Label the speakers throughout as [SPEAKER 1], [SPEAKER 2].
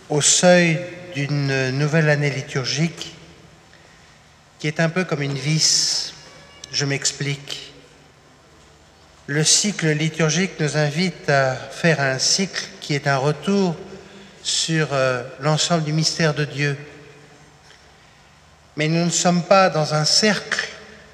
[SPEAKER 1] au seuil d'une nouvelle année liturgique qui est un peu comme une vis. Je m'explique. Le cycle liturgique nous invite à faire un cycle qui est un retour sur l'ensemble du mystère de Dieu. Mais nous ne sommes pas dans un cercle.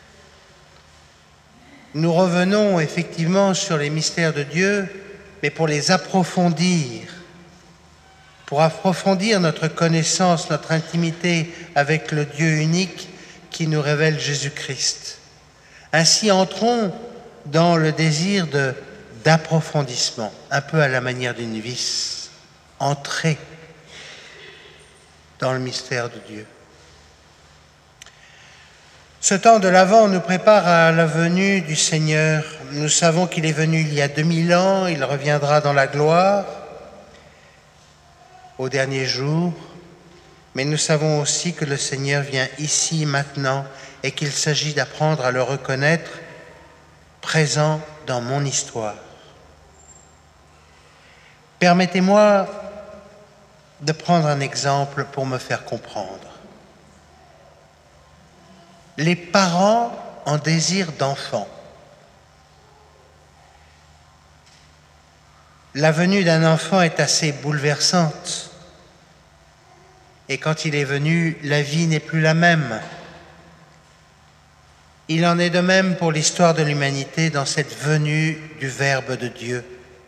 [SPEAKER 1] Nous revenons effectivement sur les mystères de Dieu, mais pour les approfondir, pour approfondir notre connaissance, notre intimité avec le Dieu unique qui nous révèle Jésus-Christ. Ainsi entrons dans le désir d'approfondissement, un peu à la manière d'une vis, entrer dans le mystère de Dieu. Ce temps de l'Avent nous prépare à la venue du Seigneur. Nous savons qu'il est venu il y a 2000 ans, il reviendra dans la gloire au dernier jour, mais nous savons aussi que le Seigneur vient ici, maintenant, et qu'il s'agit d'apprendre à le reconnaître présent dans mon histoire. Permettez-moi de prendre un exemple pour me faire comprendre. Les parents en désir d'enfant. La venue d'un enfant est assez bouleversante. Et quand il est venu, la vie n'est plus la même. Il en est de même pour l'histoire de l'humanité dans cette venue du Verbe de Dieu.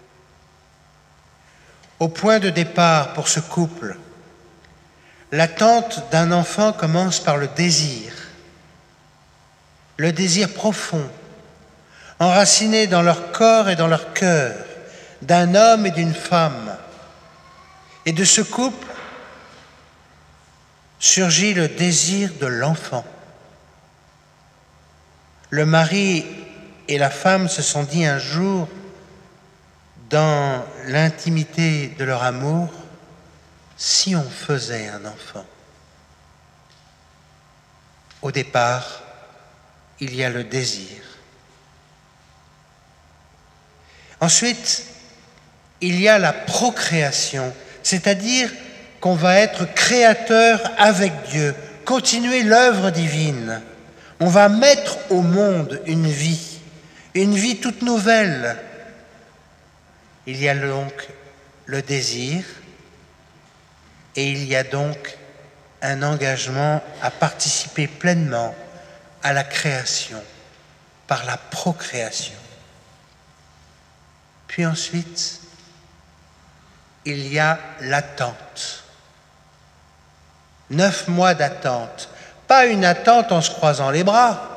[SPEAKER 1] Au point de départ pour ce couple, l'attente d'un enfant commence par le désir profond, enraciné dans leur corps et dans leur cœur, d'un homme et d'une femme. Et de ce couple surgit le désir de l'enfant. Le mari et la femme se sont dit un jour, dans l'intimité de leur amour, si on faisait un enfant. Au départ, il y a le désir. Ensuite, il y a la procréation, c'est-à-dire qu'on va être créateur avec Dieu, continuer l'œuvre divine. On va mettre au monde une vie toute nouvelle. Il y a donc le désir et il y a donc un engagement à participer pleinement à la création par la procréation. Puis ensuite, il y a l'attente. 9 mois d'attente. Pas une attente en se croisant les bras,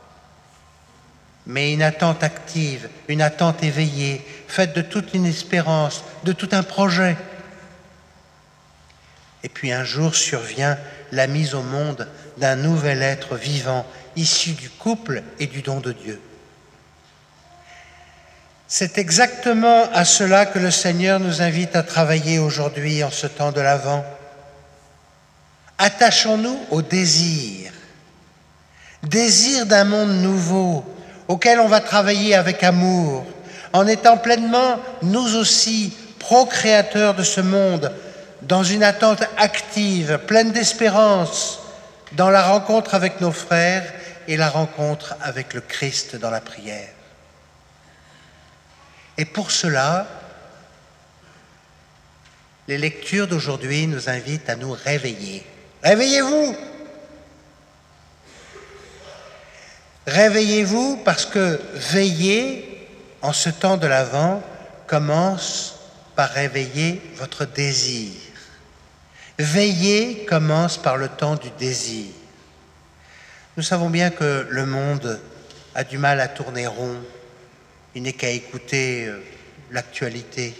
[SPEAKER 1] mais une attente active, une attente éveillée, faite de toute une espérance, de tout un projet. Et puis un jour survient la mise au monde d'un nouvel être vivant, issu du couple et du don de Dieu. C'est exactement à cela que le Seigneur nous invite à travailler aujourd'hui en ce temps de l'Avent. Attachons-nous au désir d'un monde nouveau auquel on va travailler avec amour, en étant pleinement, nous aussi, procréateurs de ce monde, dans une attente active, pleine d'espérance, dans la rencontre avec nos frères et la rencontre avec le Christ dans la prière. Et pour cela, les lectures d'aujourd'hui nous invitent à nous réveiller. Réveillez-vous! Réveillez-vous parce que veiller en ce temps de l'Avent commence par réveiller votre désir. Veiller commence par le temps du désir. Nous savons bien que le monde a du mal à tourner rond. Il n'est qu'à écouter l'actualité.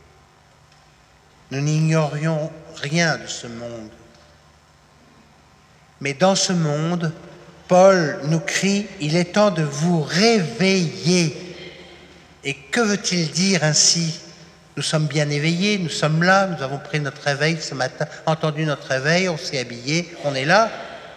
[SPEAKER 1] Nous n'ignorions rien de ce monde. Mais dans ce monde, Paul nous crie « Il est temps de vous réveiller ». Et que veut-il dire ainsi ? Nous sommes bien éveillés, nous sommes là, nous avons pris notre réveil ce matin, entendu notre réveil, on s'est habillés, on est là.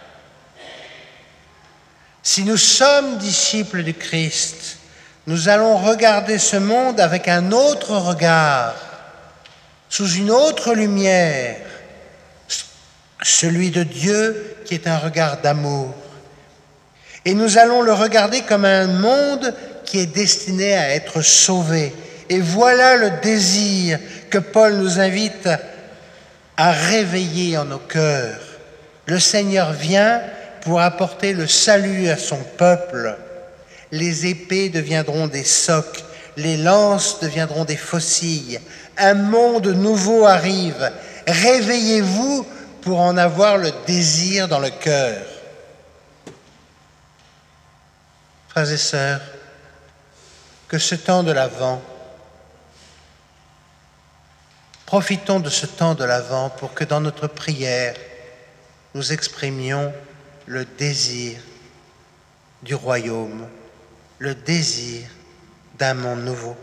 [SPEAKER 1] Si nous sommes disciples du Christ, nous allons regarder ce monde avec un autre regard, sous une autre lumière, celui de Dieu qui est un regard d'amour. Et nous allons le regarder comme un monde qui est destiné à être sauvé. Et voilà le désir que Paul nous invite à réveiller en nos cœurs. Le Seigneur vient pour apporter le salut à son peuple. Les épées deviendront des socs, les lances deviendront des faucilles. Un monde nouveau arrive. Réveillez-vous pour en avoir le désir dans le cœur. Frères et sœurs, que ce temps de l'Avent, profitons de ce temps de l'Avent pour que dans notre prière, nous exprimions le désir du royaume, le désir d'un monde nouveau.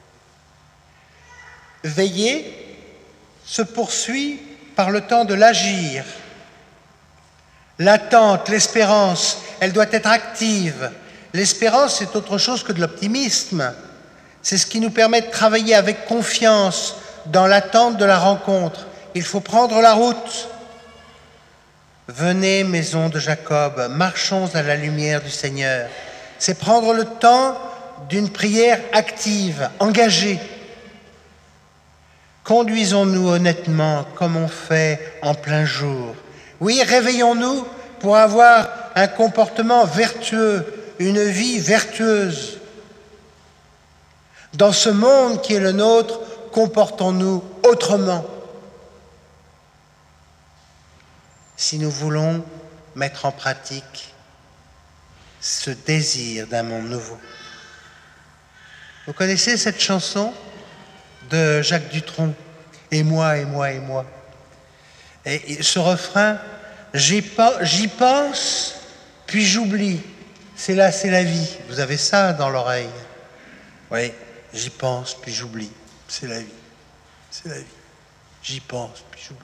[SPEAKER 1] Veiller se poursuit par le temps de l'agir. L'attente, l'espérance, elle doit être active. L'espérance, c'est autre chose que de l'optimisme. C'est ce qui nous permet de travailler avec confiance dans l'attente de la rencontre. Il faut prendre la route. Venez, maison de Jacob, marchons à la lumière du Seigneur. C'est prendre le temps d'une prière active, engagée. Conduisons-nous honnêtement comme on fait en plein jour. Oui, réveillons-nous pour avoir un comportement vertueux, une vie vertueuse. Dans ce monde qui est le nôtre, comportons-nous autrement. Si nous voulons mettre en pratique ce désir d'un monde nouveau. Vous connaissez cette chanson de Jacques Dutronc, « Et moi, et moi, et moi ». Et ce refrain, « J'y pense, puis j'oublie, c'est là, c'est la vie ». Vous avez ça dans l'oreille. Oui, j'y pense, puis j'oublie, c'est la vie, c'est la vie. J'y pense, puis j'oublie.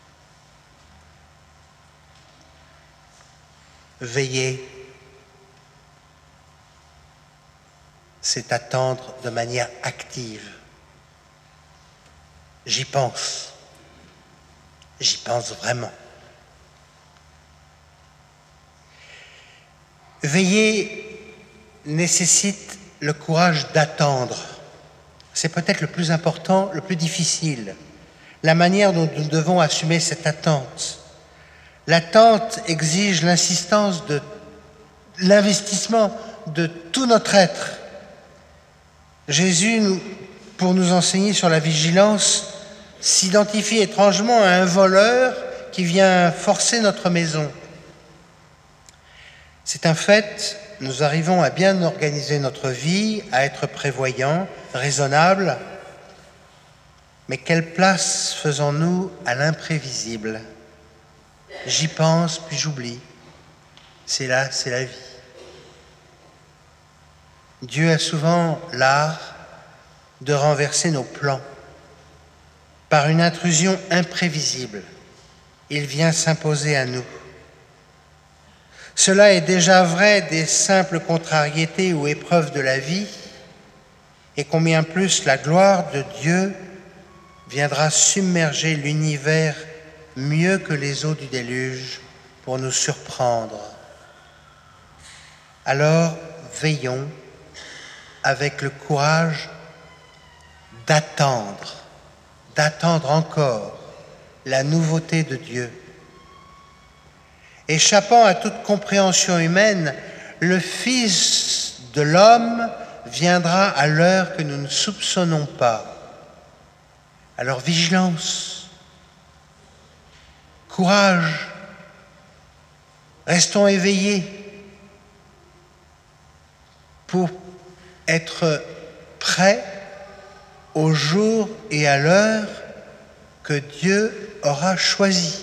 [SPEAKER 1] Veiller, c'est attendre de manière active. J'y pense vraiment. Veiller nécessite le courage d'attendre. C'est peut-être le plus important, le plus difficile. La manière dont nous devons assumer cette attente. L'attente exige l'insistance de l'investissement de tout notre être. Jésus, pour nous enseigner sur la vigilance, s'identifie étrangement à un voleur qui vient forcer notre maison. C'est un fait, nous arrivons à bien organiser notre vie, à être prévoyants, raisonnables, mais quelle place faisons-nous à l'imprévisible ? J'y pense, puis j'oublie. C'est là, c'est la vie. Dieu a souvent l'art de renverser nos plans. Par une intrusion imprévisible, il vient s'imposer à nous. Cela est déjà vrai des simples contrariétés ou épreuves de la vie, et combien plus la gloire de Dieu viendra submerger l'univers mieux que les eaux du déluge pour nous surprendre. Alors, veillons avec le courage d'attendre encore la nouveauté de Dieu. Échappant à toute compréhension humaine, le Fils de l'homme viendra à l'heure que nous ne soupçonnons pas. Alors vigilance, courage, restons éveillés pour être prêts au jour et à l'heure que Dieu aura choisi.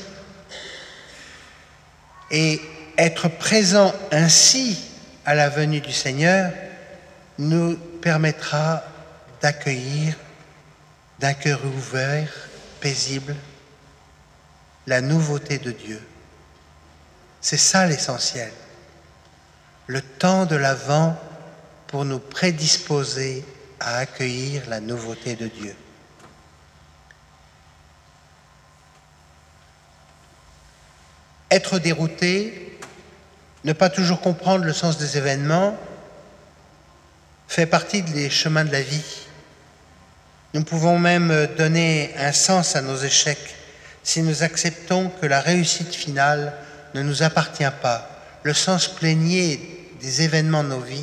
[SPEAKER 1] Et être présent ainsi à la venue du Seigneur nous permettra d'accueillir d'un cœur ouvert, paisible, la nouveauté de Dieu. C'est ça l'essentiel. Le temps de l'Avent pour nous prédisposer à accueillir la nouveauté de Dieu. Être dérouté, ne pas toujours comprendre le sens des événements, fait partie des chemins de la vie. Nous pouvons même donner un sens à nos échecs si nous acceptons que la réussite finale ne nous appartient pas. Le sens plénier des événements de nos vies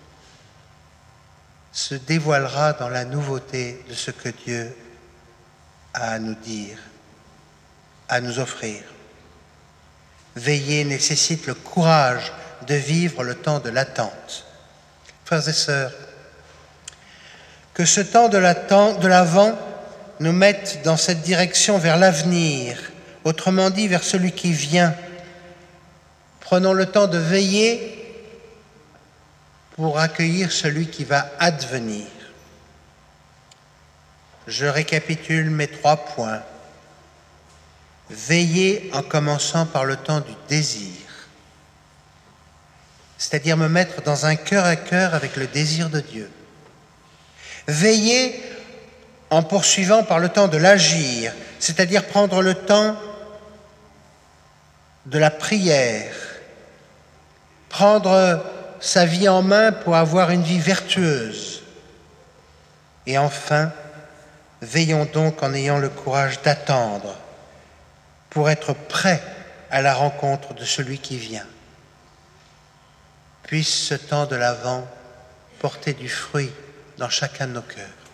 [SPEAKER 1] se dévoilera dans la nouveauté de ce que Dieu a à nous dire, à nous offrir. Veiller nécessite le courage de vivre le temps de l'attente. Frères et sœurs, que ce temps de l'avant nous mette dans cette direction vers l'avenir, autrement dit vers celui qui vient. Prenons le temps de veiller pour accueillir celui qui va advenir. Je récapitule mes 3 points. Veiller en commençant par le temps du désir, c'est-à-dire me mettre dans un cœur à cœur avec le désir de Dieu. Veiller en poursuivant par le temps de l'agir, c'est-à-dire prendre le temps de la prière, prendre sa vie en main pour avoir une vie vertueuse. Et enfin, veillons donc en ayant le courage d'attendre pour être prêt à la rencontre de celui qui vient. Puisse ce temps de l'Avent porter du fruit dans chacun de nos cœurs.